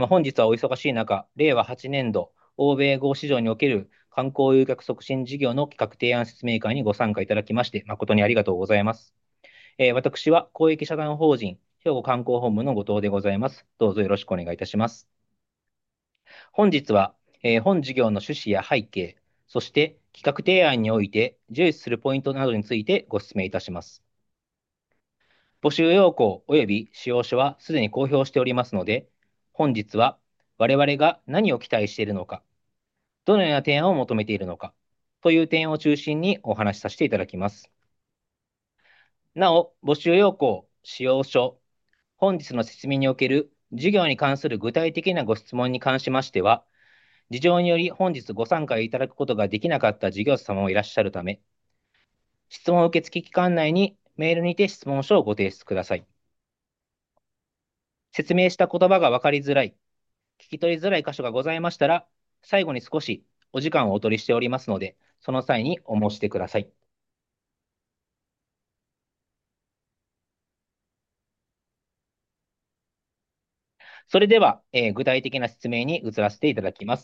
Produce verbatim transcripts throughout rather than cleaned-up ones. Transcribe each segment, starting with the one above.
まあ、本日はお忙しい中、れいわはちねん度、欧米豪市場における観光誘客促進事業の企画提案説明会にご参加いただきまして、誠にありがとうございます。えー私は公益社団法人兵庫観光本部の後藤でございます。どうぞよろしくお願いいたします。本日は、えー本事業の趣旨や背景、そして企画提案において重視するポイントなどについてご説明いたします。募集要項及び使用書はすでに公表しておりますので、本日は我々が何を期待しているのか、どのような提案を求めているのか、という点を中心にお話しさせていただきます。なお、募集要項、使用書、本日の説明における事業に関する具体的なご質問に関しましては、事情により本日ご参加いただくことができなかった事業者様もいらっしゃるため、質問受付期間内にメールにて質問書をご提出ください。説明した言葉が分かりづらい、聞き取りづらい箇所がございましたら、最後に少しお時間をお取りしておりますので、その際にお申し出ください。それでは、えー具体的な説明に移らせていただきます。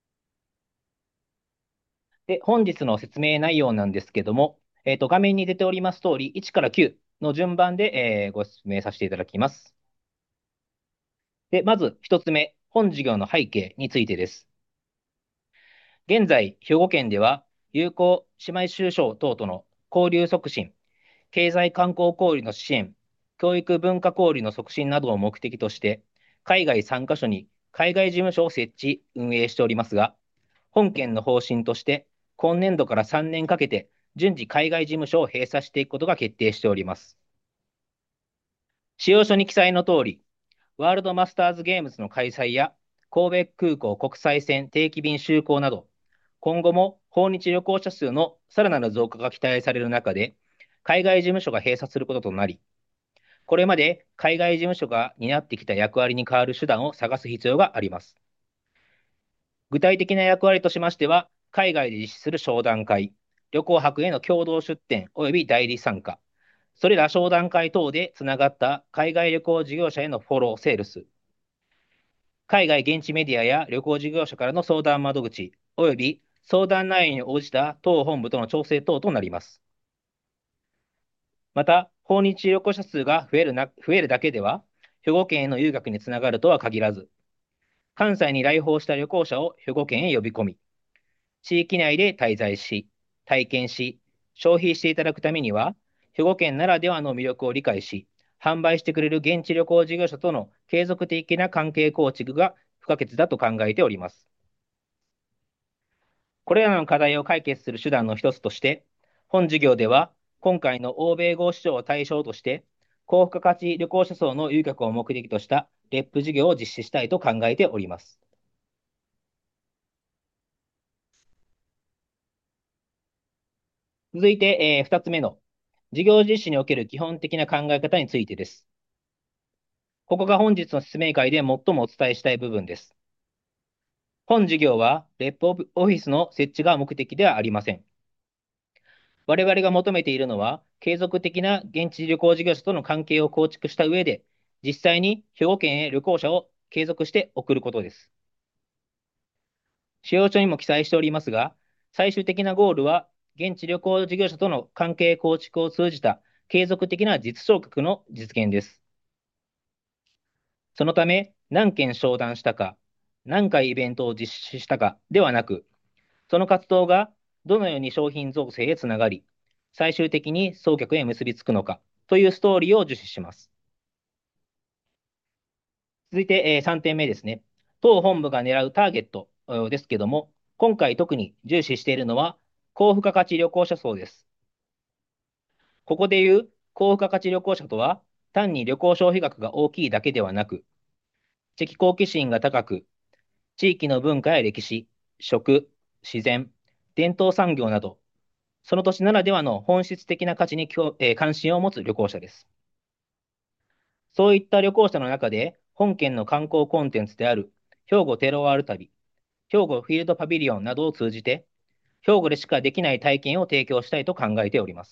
で、本日の説明内容なんですけども、えーと、画面に出ております通り、いちからきゅうの順番で、えーご説明させていただきます。で、まず一つ目、本事業の背景についてです。現在、兵庫県では、友好姉妹州省等との交流促進、経済観光交流の支援、教育文化交流の促進などを目的として、海外さんカ所に海外事務所を設置、運営しておりますが、本県の方針として、今年度からさんねんかけて、順次海外事務所を閉鎖していくことが決定しております。使用書に記載の通り、ワールドマスターズゲームズの開催や、神戸空港国際線定期便就航など、今後も訪日旅行者数のさらなる増加が期待される中で、海外事務所が閉鎖することとなり、これまで海外事務所が担ってきた役割に代わる手段を探す必要があります。具体的な役割としましては、海外で実施する商談会、旅行泊への共同出展及び代理参加、それら商談会等でつながった海外旅行事業者へのフォローセールス、海外現地メディアや旅行事業者からの相談窓口、及び相談内容に応じた当本部との調整等となります。また、訪日旅行者数が増えるな増えるだけでは、兵庫県への遊学につながるとは限らず、関西に来訪した旅行者を兵庫県へ呼び込み、地域内で滞在し、体験し、消費していただくためには、兵庫県ならではの魅力を理解し、販売してくれる現地旅行事業者との継続的な関係構築が不可欠だと考えております。これらの課題を解決する手段の一つとして、本事業では、今回の欧米豪市場を対象として、高付加価値旅行者層の誘客を目的としたレップ事業を実施したいと考えております。続いて、えー、ふたつめの、事業実施における基本的な考え方についてです。ここが本日の説明会で最もお伝えしたい部分です。本事業は、レップオフィスの設置が目的ではありません。我々が求めているのは、継続的な現地旅行事業者との関係を構築した上で、実際に兵庫県へ旅行者を継続して送ることです。使用書にも記載しておりますが、最終的なゴールは、現地旅行事業者との関係構築を通じた継続的な実証客の実現です。そのため、何件商談したか、何回イベントを実施したかではなく、その活動がどのように商品造成へつながり、最終的に送客へ結びつくのかというストーリーを重視します。続いて、えーさんてんめですね。当本部が狙うターゲットですけども、今回特に重視しているのは、高付加価値旅行者層です。ここでいう高付加価値旅行者とは、単に旅行消費額が大きいだけではなく、知的好奇心が高く、地域の文化や歴史、食、自然、伝統産業など、その土地ならではの本質的な価値にえー関心を持つ旅行者です。そういった旅行者の中で、本県の観光コンテンツである兵庫テロワール旅、兵庫フィールドパビリオンなどを通じて、兵庫でしかできない体験を提供したいと考えております。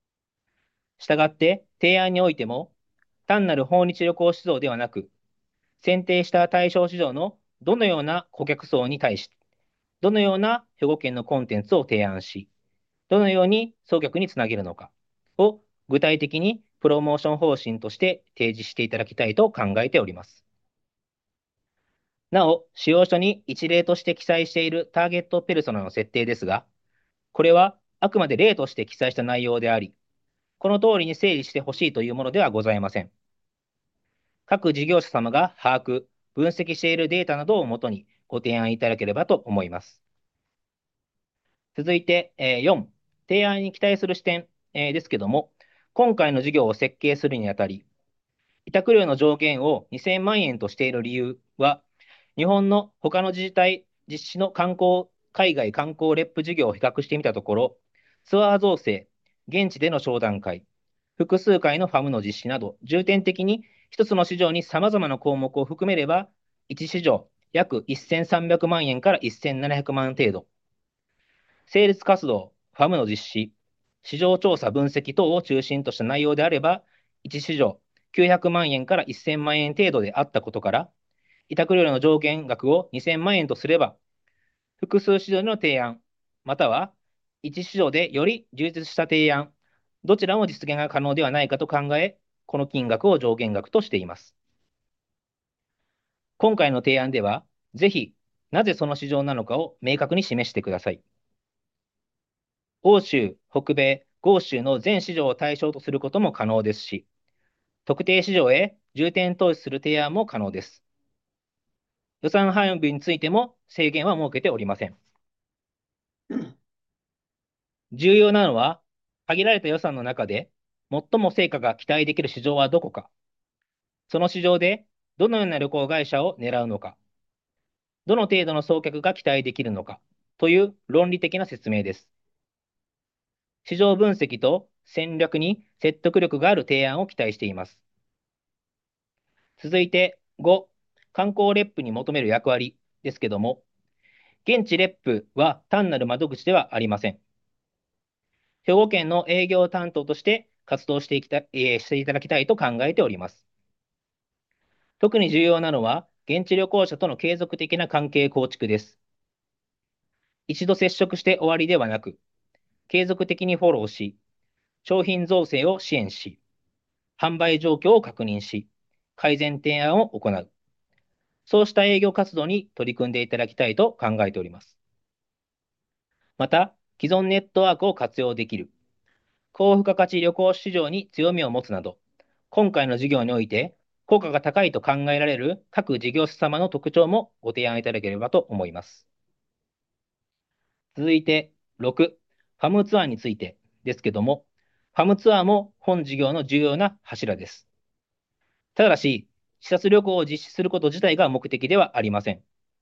したがって、提案においても、単なる訪日旅行指導ではなく、 選定した対象市場のどのような顧客層に対し、どのような兵庫県のコンテンツを提案し、どのように送客につなげるのかを具体的にプロモーション方針として提示していただきたいと考えております。なお、使用書に一例として記載しているターゲットペルソナの設定ですが、これはあくまで例として記載した内容であり、この通りに整理してほしいというものではございません。各事業者様が把握、分析しているデータなどをもとにご提案いただければと思います。続いて、えー、よん、提案に期待する視点、えーですけども、今回の事業を設計するにあたり、委託料の上限をにせんまん円としている理由は、日本の他の自治体実施の観光、海外観光レップ事業を比較してみたところ、ツアー造成、現地での商談会、複数回のファムの実施など、重点的に一つの市場に様々な項目を含めれば、いち市場約せんさんびゃくまん円からせんななひゃくまん程度、成立活動、ファムの実施、市場調査分析等を中心とした内容であれば、いち市場きゅうひゃくまん円からせんまん円程度であったことから、委託料の上限額をにせんまん円とすれば、複数市場での提案、またはいち市場でより充実した提案、どちらも実現が可能ではないかと考え、この金額を上限額としています。今回の提案では、ぜひ、なぜその市場なのかを明確に示してください。欧州、北米、豪州の全市場を対象とすることも可能ですし、特定市場へ重点投資する提案も可能です。予算配分についても制限は設けておりません。重要なのは、限られた予算の中で最も成果が期待できる市場はどこか、その市場でどのような旅行会社を狙うのか、どの程度の送客が期待できるのかという論理的な説明です。市場分析と戦略に説得力がある提案を期待しています。続いてご、観光レップに求める役割ですけども、現地レップは単なる窓口ではありません。兵庫県の営業担当として活動していきた、えーしていただきたいと考えております。特に重要なのは、現地旅行者との継続的な関係構築です。一度接触して終わりではなく、継続的にフォローし、商品造成を支援し、販売状況を確認し、改善提案を行う。そうした営業活動に取り組んでいただきたいと考えております。また、既存ネットワークを活用できる、高付加価値旅行市場に強みを持つなど、今回の事業において効果が高いと考えられる各事業者様の特徴もご提案いただければと思います。続いてろく、ファムツアーについてですけども、ファムツアーも本事業の重要な柱です。ただし、視察旅行を実施すること自体が目的ではありません。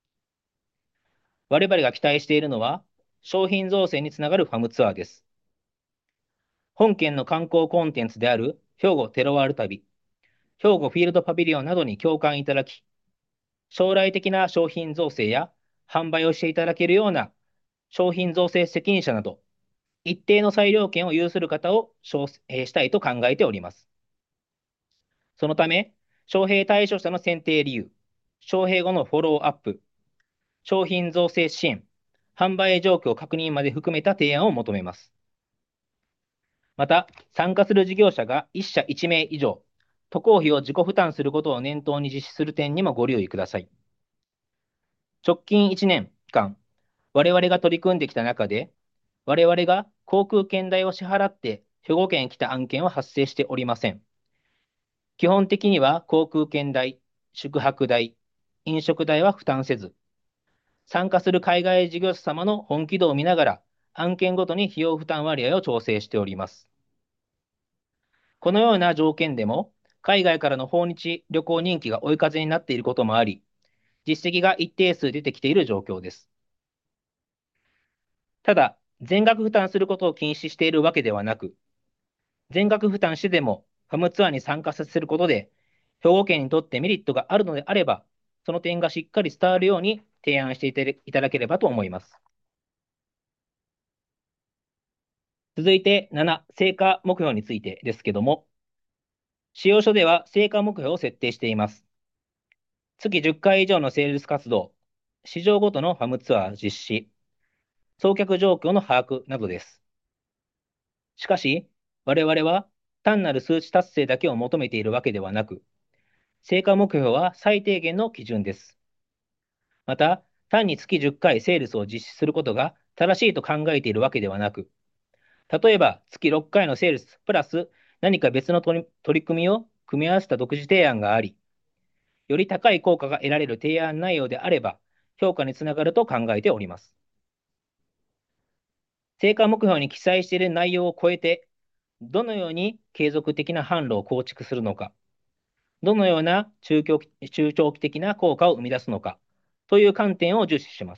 我々が期待しているのは、商品造成につながるファムツアーです。本県の観光コンテンツである兵庫テロワール旅、兵庫フィールドパビリオンなどに共感いただき、将来的な商品造成や販売をしていただけるような商品造成責任者など、一定の裁量権を有する方を招聘したいと考えております。そのため、招聘対象者の選定理由、招聘後のフォローアップ、商品造成支援、販売状況確認まで含めた提案を求めます。また、参加する事業者がいっ社いち名以上、渡航費を自己負担することを念頭に実施する点にもご留意ください。直近いちねんかん、我々が取り組んできた中で、我々が航空券代を支払って兵庫県へ来た案件は発生しておりません。基本的には航空券代、宿泊代、飲食代は負担せず、参加する海外事業者様の本気度を見ながら、案件ごとに費用負担割合を調整しております。このような条件でも、海外からの訪日旅行人気が追い風になっていることもあり、実績が一定数出てきている状況です。ただ、全額負担することを禁止しているわけではなく、全額負担してでもファムツアーに参加させることで、兵庫県にとってメリットがあるのであれば、その点がしっかり伝わるように提案していただければと思います。続いてなな、成果目標についてですけども、使用書では成果目標を設定しています。 月じゅっかい以上のセールス活動、市場ごとのファムツアー実施、送客状況の把握などです。しかし、我々は単なる数値達成だけを求めているわけではなく、成果目標は最低限の基準です。また、単に月じゅっかいセールスを実施することが正しいと考えているわけではなく、例えば月ろっかいのセールスプラス何か別の取り取り組みを組み合わせた独自提案があり、より高い効果が得られる提案内容であれば、評価につながると考えております。成果目標に記載している内容を超えて、どのように継続的な販路を構築するのか、どのような中長期中長期的な効果を生み出すのか、という観点を重視します。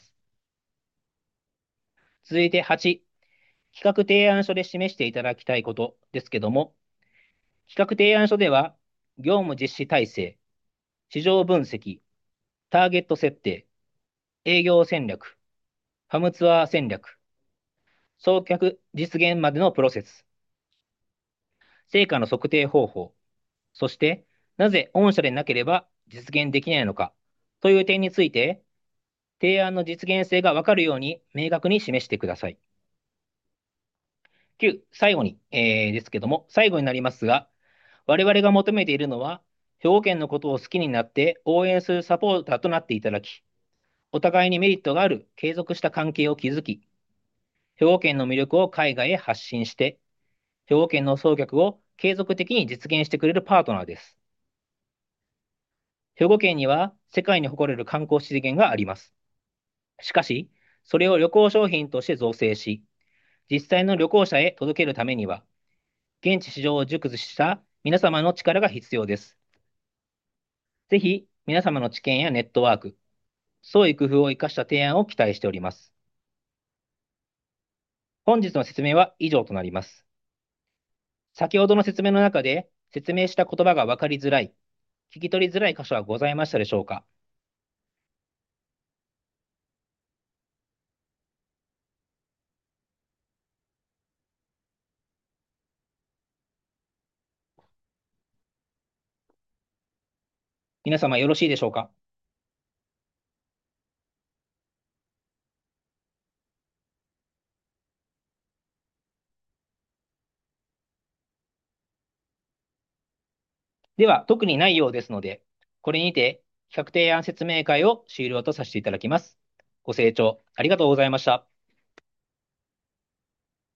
続いてはち、企画提案書で示していただきたいことですけども、企画提案書では、業務実施体制、市場分析、ターゲット設定、営業戦略、ファムツアー戦略、送客実現までのプロセス、成果の測定方法、そして、なぜ御社でなければ実現できないのかという点について、提案の実現性がわかるように明確に示してください。きゅう、最後に、えーですけども、最後になりますが、我々が求めているのは、兵庫県のことを好きになって応援するサポーターとなっていただき、お互いにメリットがある継続した関係を築き、兵庫県の魅力を海外へ発信して、兵庫県の送客を継続的に実現してくれるパートナーです。兵庫県には世界に誇れる観光資源があります。しかし、それを旅行商品として造成し、実際の旅行者へ届けるためには、現地市場を熟知した皆様の力が必要です。ぜひ、皆様の知見やネットワーク、創意工夫を生かした提案を期待しております。本日の説明は以上となります。先ほどの説明の中で説明した言葉が分かりづらい、聞き取りづらい箇所はございましたでしょうか？皆様よろしいでしょうか？では、特にないようですので、これにて企画提案説明会を終了とさせていただきます。ご清聴ありがとうございました。